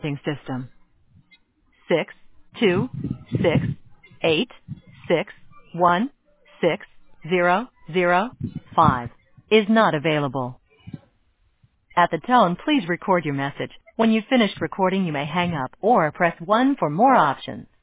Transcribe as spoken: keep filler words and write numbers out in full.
system. Six two six eight six one six zero zero five is not available. At the tone, please record your message. When you've finished recording, you may hang up or press one for more options.